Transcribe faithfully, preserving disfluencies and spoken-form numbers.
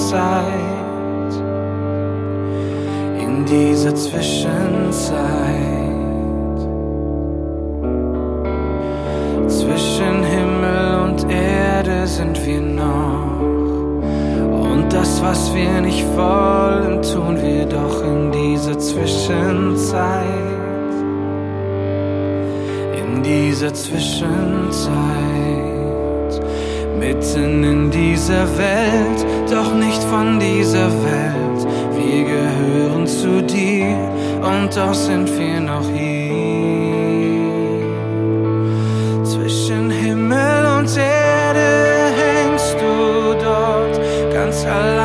Zeit, in dieser Zwischenzeit. Zwischen Himmel und Erde sind wir noch, und das, was wir nicht wollen, tun wir doch in dieser Zwischenzeit. In dieser Zwischenzeit, mitten in dieser Welt, doch nicht von dieser Welt. Wir gehören zu dir, und doch sind wir noch hier. Zwischen Himmel und Erde hängst du dort, ganz allein.